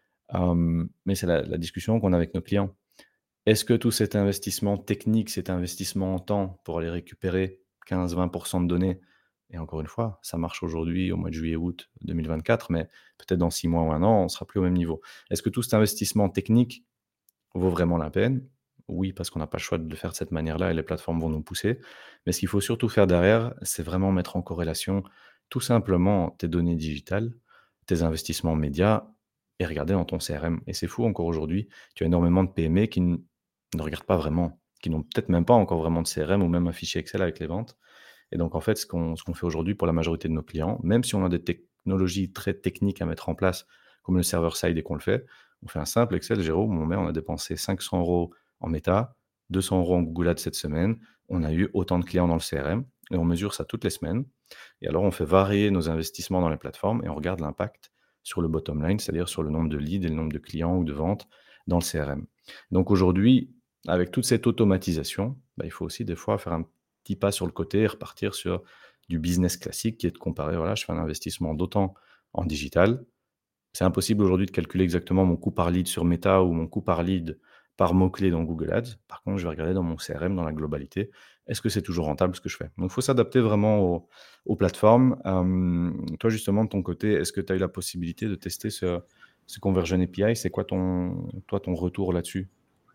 Speaker 2: euh, mais c'est la, la discussion qu'on a avec nos clients. Est-ce que tout cet investissement technique, cet investissement en temps pour aller récupérer quinze à vingt pour cent de données, et encore une fois, ça marche aujourd'hui au mois de juillet-août deux mille vingt-quatre, mais peut-être dans six mois ou un an, on ne sera plus au même niveau. Est-ce que tout cet investissement technique vaut vraiment la peine? Oui, parce qu'on n'a pas le choix de le faire de cette manière-là et les plateformes vont nous pousser. Mais ce qu'il faut surtout faire derrière, c'est vraiment mettre en corrélation tout simplement tes données digitales, tes investissements médias et regarder dans ton C R M. Et c'est fou encore aujourd'hui, tu as énormément de P M E qui n- ne regardent pas vraiment, qui n'ont peut-être même pas encore vraiment de C R M ou même un fichier Excel avec les ventes. Et donc en fait, ce qu'on ce qu'on fait aujourd'hui pour la majorité de nos clients, même si on a des technologies très techniques à mettre en place, comme le server-side et qu'on le fait, on fait un simple Excel, Jérôme, on met, on a dépensé cinq cents euros en Meta, deux cents euros en Google Ads cette semaine, on a eu autant de clients dans le C R M et on mesure ça toutes les semaines. Et alors, on fait varier nos investissements dans les plateformes et on regarde l'impact sur le bottom line, c'est-à-dire sur le nombre de leads et le nombre de clients ou de ventes dans le C R M. Donc aujourd'hui, avec toute cette automatisation, bah, il faut aussi des fois faire un petit pas sur le côté et repartir sur du business classique qui est de comparer, voilà, je fais un investissement d'autant en digital, c'est impossible aujourd'hui de calculer exactement mon coût par lead sur Meta ou mon coût par lead par mot-clé dans Google Ads. Par contre, je vais regarder dans mon C R M, dans la globalité, est-ce que c'est toujours rentable ce que je fais? Donc, il faut s'adapter vraiment aux, aux plateformes. Hem, toi, justement, de ton côté, est-ce que tu as eu la possibilité de tester ce, ce Conversion A P I? C'est quoi ton, toi, ton retour là-dessus?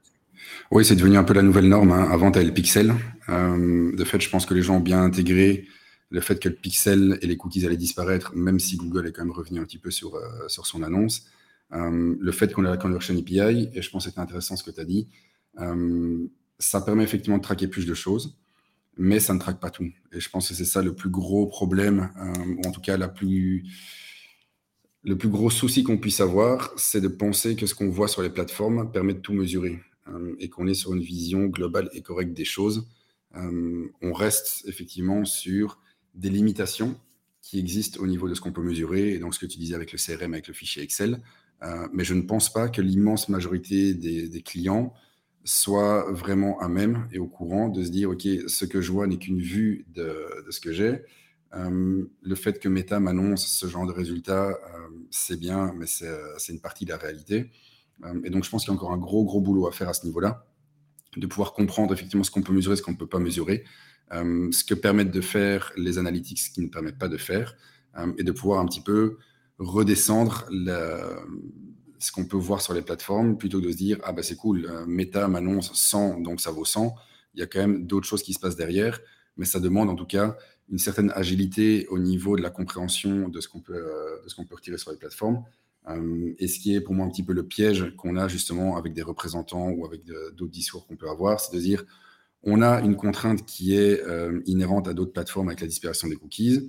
Speaker 3: Oui, c'est devenu un peu la nouvelle norme, hein. Avant, tu avais le pixel. Euh, de fait, je pense que les gens ont bien intégré le fait que le pixel et les cookies allaient disparaître, même si Google est quand même revenu un petit peu sur, euh, sur son annonce. Euh, le fait qu'on ait la Conversion A P I, et je pense que c'était intéressant ce que tu as dit, euh, ça permet effectivement de traquer plus de choses, mais ça ne traque pas tout. Et je pense que c'est ça le plus gros problème, euh, ou en tout cas la plus, le plus gros souci qu'on puisse avoir, c'est de penser que ce qu'on voit sur les plateformes permet de tout mesurer, euh, et qu'on est sur une vision globale et correcte des choses. Euh, on reste effectivement sur des limitations qui existent au niveau de ce qu'on peut mesurer, et donc ce que tu disais avec le C R M, avec le fichier Excel. Euh, mais je ne pense pas que l'immense majorité des, des clients soient vraiment à même et au courant de se dire, OK, ce que je vois n'est qu'une vue de, de ce que j'ai. Euh, le fait que Meta m'annonce ce genre de résultats, euh, c'est bien, mais c'est, c'est une partie de la réalité. Euh, et donc, je pense qu'il y a encore un gros, gros boulot à faire à ce niveau-là, de pouvoir comprendre effectivement ce qu'on peut mesurer, ce qu'on ne peut pas mesurer, euh, ce que permettent de faire les analytics, ce qui ne permettent pas de faire, euh, et de pouvoir un petit peu redescendre la- ce qu'on peut voir sur les plateformes, plutôt que de se dire, ah bah c'est cool, euh, Meta m'annonce cent, donc ça vaut cent. Il y a quand même d'autres choses qui se passent derrière, mais ça demande en tout cas une certaine agilité au niveau de la compréhension de ce qu'on peut, euh, de ce qu'on peut retirer sur les plateformes. Euh, et ce qui est pour moi un petit peu le piège qu'on a justement avec des représentants ou avec de- d'autres discours qu'on peut avoir, c'est de dire on a une contrainte qui est euh, inhérente à d'autres plateformes avec la disparition des cookies.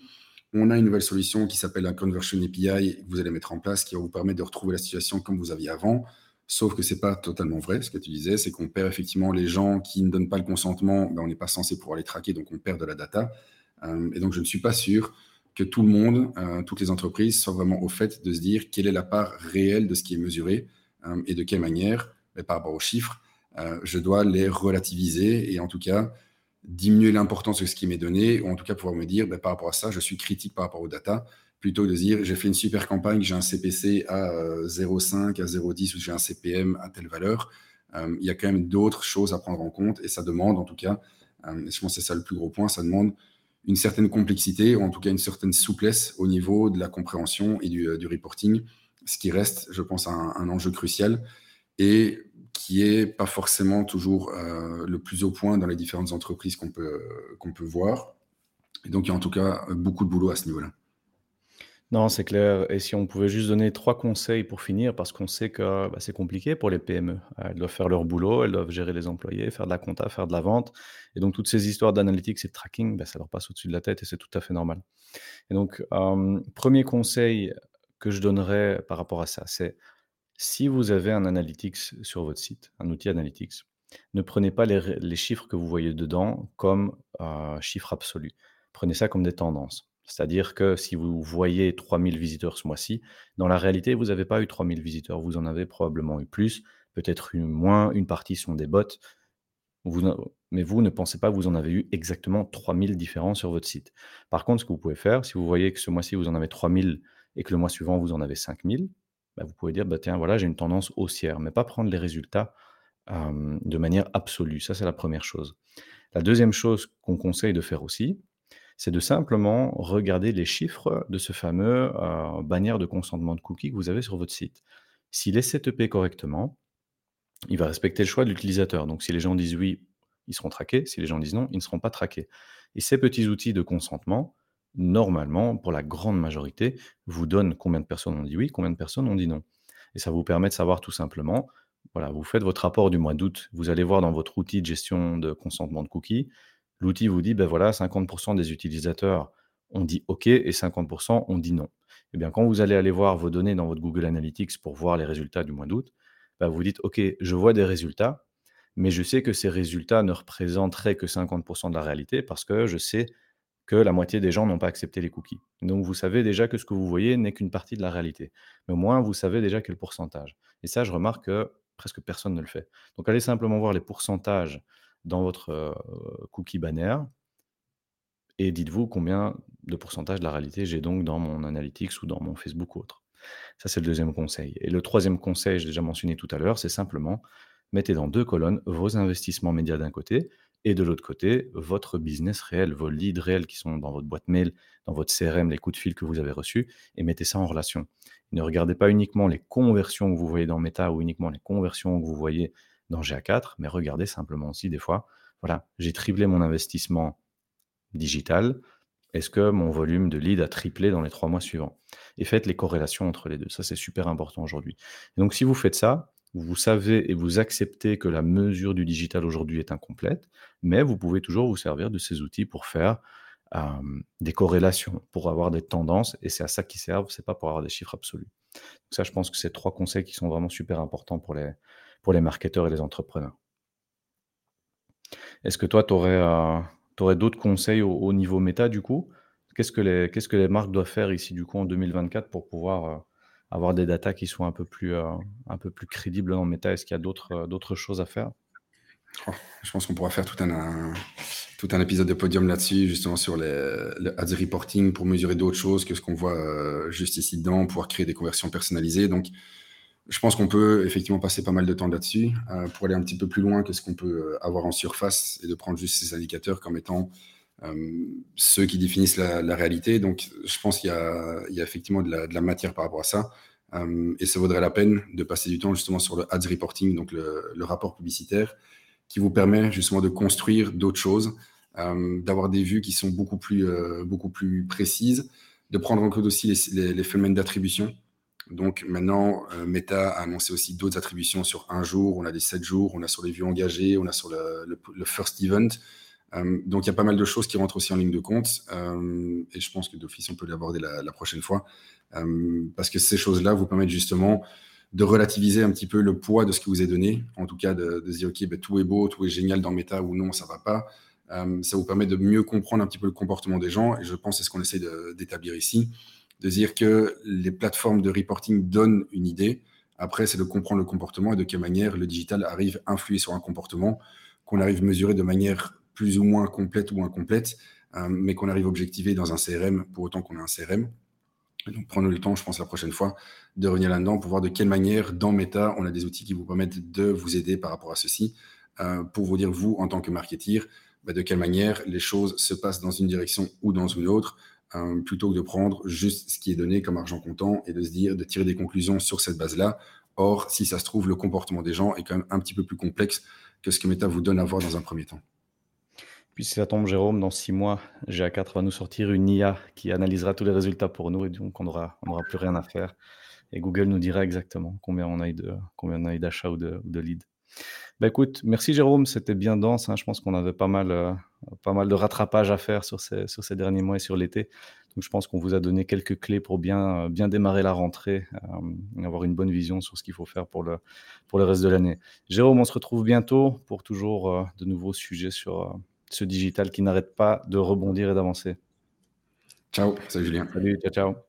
Speaker 3: on a une nouvelle solution qui s'appelle un Conversion A P I que vous allez mettre en place qui va vous permettre de retrouver la situation comme vous aviez avant. Sauf que ce n'est pas totalement vrai. Ce que tu disais, c'est qu'on perd effectivement les gens qui ne donnent pas le consentement. Ben, on n'est pas censé pouvoir les traquer, donc on perd de la data. Euh, et donc, je ne suis pas sûr que tout le monde, euh, toutes les entreprises soient vraiment au fait de se dire quelle est la part réelle de ce qui est mesuré euh, et de quelle manière, ben, par rapport aux chiffres, euh, je dois les relativiser et en tout cas diminuer l'importance de ce qui m'est donné, ou en tout cas pouvoir me dire, ben, par rapport à ça, je suis critique par rapport aux data, plutôt que de dire, j'ai fait une super campagne, j'ai un C P C à euh, zéro virgule cinq, à zéro virgule dix, ou j'ai un C P M à telle valeur. Euh, il y a quand même d'autres choses à prendre en compte, et ça demande, en tout cas, euh, et je pense que c'est ça le plus gros point, ça demande une certaine complexité, ou en tout cas une certaine souplesse au niveau de la compréhension et du, euh, du reporting, ce qui reste, je pense, un, un enjeu crucial, et qui n'est pas forcément toujours euh, le plus au point dans les différentes entreprises qu'on peut, euh, qu'on peut voir. Et donc, il y a en tout cas beaucoup de boulot à ce niveau-là.
Speaker 2: Non, c'est clair. Et si on pouvait juste donner trois conseils pour finir, parce qu'on sait que bah, c'est compliqué pour les P M E. Euh, Elles doivent faire leur boulot, elles doivent gérer les employés, faire de la compta, faire de la vente. Et donc, toutes ces histoires d'analytics et de tracking, bah, ça leur passe au-dessus de la tête et c'est tout à fait normal. Et donc, euh, premier conseil que je donnerais par rapport à ça, c'est si vous avez un analytics sur votre site, un outil analytics, ne prenez pas les, ré- les chiffres que vous voyez dedans comme euh, chiffres absolus. Prenez ça comme des tendances. C'est-à-dire que si vous voyez trois mille visiteurs ce mois-ci, dans la réalité, vous n'avez pas eu trois mille visiteurs, vous en avez probablement eu plus, peut-être une moins, une partie sont des bots, vous ne- mais vous ne pensez pas que vous en avez eu exactement trois mille différents sur votre site. Par contre, ce que vous pouvez faire, si vous voyez que ce mois-ci, vous en avez trois mille et que le mois suivant, vous en avez cinq mille, bah, vous pouvez dire, bah, tiens, voilà, j'ai une tendance haussière, mais pas prendre les résultats euh, de manière absolue. Ça, c'est la première chose. La deuxième chose qu'on conseille de faire aussi, c'est de simplement regarder les chiffres de ce fameux euh, bannière de consentement de cookies que vous avez sur votre site. S'il est setupé correctement, il va respecter le choix de l'utilisateur. Donc, si les gens disent oui, ils seront traqués. Si les gens disent non, ils ne seront pas traqués. Et ces petits outils de consentement, normalement, pour la grande majorité, vous donnent combien de personnes ont dit oui, combien de personnes ont dit non. Et ça vous permet de savoir tout simplement, voilà, vous faites votre rapport du mois d'août, vous allez voir dans votre outil de gestion de consentement de cookies, l'outil vous dit, ben voilà, cinquante pour cent des utilisateurs ont dit OK et cinquante pour cent ont dit non. Eh bien, quand vous allez aller voir vos données dans votre Google Analytics pour voir les résultats du mois d'août, bah, vous dites: «OK, je vois des résultats, mais je sais que ces résultats ne représenteraient que cinquante pour cent de la réalité parce que je sais que la moitié des gens n'ont pas accepté les cookies». Donc vous savez déjà que ce que vous voyez n'est qu'une partie de la réalité. Mais au moins, vous savez déjà quel pourcentage. Et ça, je remarque que presque personne ne le fait. Donc allez simplement voir les pourcentages dans votre, heu, cookie banner et dites-vous combien de pourcentage de la réalité j'ai donc dans mon analytics ou dans mon Facebook ou autre. Ça, c'est le deuxième conseil. Et le troisième conseil, j'ai déjà mentionné tout à l'heure, c'est simplement mettez dans deux colonnes vos investissements médias d'un côté et de l'autre côté, votre business réel, vos leads réels qui sont dans votre boîte mail, dans votre C R M, les coups de fil que vous avez reçus, et mettez ça en relation. Ne regardez pas uniquement les conversions que vous voyez dans Meta ou uniquement les conversions que vous voyez dans G A quatre, mais regardez simplement aussi des fois, voilà, j'ai triplé mon investissement digital, est-ce que mon volume de lead a triplé dans les trois mois suivants? Et faites les corrélations entre les deux. Ça, c'est super important aujourd'hui. Et donc si vous faites ça, vous savez et vous acceptez que la mesure du digital aujourd'hui est incomplète, mais vous pouvez toujours vous servir de ces outils pour faire, hem, des corrélations, pour avoir des tendances et c'est à ça qu'ils servent, c'est pas pour avoir des chiffres absolus. Donc ça, je pense que c'est trois conseils qui sont vraiment super importants pour les pour les marketeurs et les entrepreneurs. Est-ce que toi, tu aurais, d'autres conseils au au niveau méta du coup? Qu'est-ce que les qu'est-ce que les marques doivent faire ici du coup en deux mille vingt-quatre pour pouvoir, heu, avoir des datas qui soient un peu plus, heu, un peu plus crédibles en méta? Est-ce qu'il y a d'autres, heu, d'autres choses à faire?
Speaker 3: Oh, je pense qu'on pourra faire tout un, un- tout un épisode de podium là-dessus, justement sur les, le ads reporting pour mesurer d'autres choses que ce qu'on voit euh, juste ici dedans, pouvoir créer des conversions personnalisées. Donc, je pense qu'on peut effectivement passer pas mal de temps là-dessus euh, pour aller un petit peu plus loin que ce qu'on peut euh, avoir en surface et de prendre juste ces indicateurs comme étant euh, ceux qui définissent la, la réalité. Donc, je pense qu'il y a, il y a effectivement de la, de la matière par rapport à ça. Euh, et ça vaudrait la peine de passer du temps justement sur le ads reporting, donc le, le rapport publicitaire, qui vous permet justement de construire d'autres choses, euh, d'avoir des vues qui sont beaucoup plus, euh, beaucoup plus précises, de prendre en compte aussi les, les, les phénomènes d'attribution. Donc maintenant, euh, Meta a annoncé aussi d'autres attributions sur un jour, on a des sept jours, on a sur les vues engagées, on a sur le, le, le first event. Euh, donc, il y a pas mal de choses qui rentrent aussi en ligne de compte. Euh, et je pense que d'office, on peut l'aborder la, la prochaine fois. Euh, parce que ces choses-là vous permettent justement de relativiser un petit peu le poids de ce qui vous est donné. En tout cas, de, de se dire, OK, ben, tout est beau, tout est génial dans Meta ou non, ça va pas. Euh, ça vous permet de mieux comprendre un petit peu le comportement des gens. Et je pense que c'est ce qu'on essaie de, d'établir ici, de dire que les plateformes de reporting donnent une idée. Après, c'est de comprendre le comportement et de quelle manière le digital arrive à influer sur un comportement qu'on arrive à mesurer de manière plus ou moins complète ou incomplète, euh, mais qu'on arrive à objectiver dans un C R M pour autant qu'on a un C R M. Et donc, prendre le temps, je pense, la prochaine fois, de revenir là-dedans pour voir de quelle manière, dans Meta, on a des outils qui vous permettent de vous aider par rapport à ceci, euh, pour vous dire, vous, en tant que marketeer, bah, de quelle manière les choses se passent dans une direction ou dans une autre, euh, plutôt que de prendre juste ce qui est donné comme argent comptant et de se dire, de tirer des conclusions sur cette base-là. Or, si ça se trouve, le comportement des gens est quand même un petit peu plus complexe que ce que Meta vous donne à voir dans un premier temps.
Speaker 2: Puis si ça tombe, Jérôme, dans six mois, G A quatre va nous sortir une I A qui analysera tous les résultats pour nous et donc on n'aura on aura plus rien à faire. Et Google nous dira exactement combien on a eu de, combien on a eu d'achats ou de, ou de leads. Bah écoute, merci Jérôme, c'était bien dense, hein. Je pense qu'on avait pas mal, euh, pas mal de rattrapage à faire sur ces, sur ces derniers mois et sur l'été. Donc je pense qu'on vous a donné quelques clés pour bien, euh, bien démarrer la rentrée, euh, et avoir une bonne vision sur ce qu'il faut faire pour le, pour le reste de l'année. Jérôme, on se retrouve bientôt pour toujours euh, de nouveaux sujets sur euh, ce digital qui n'arrête pas de rebondir et d'avancer.
Speaker 3: Ciao, salut Julien.
Speaker 2: Salut, ciao, ciao.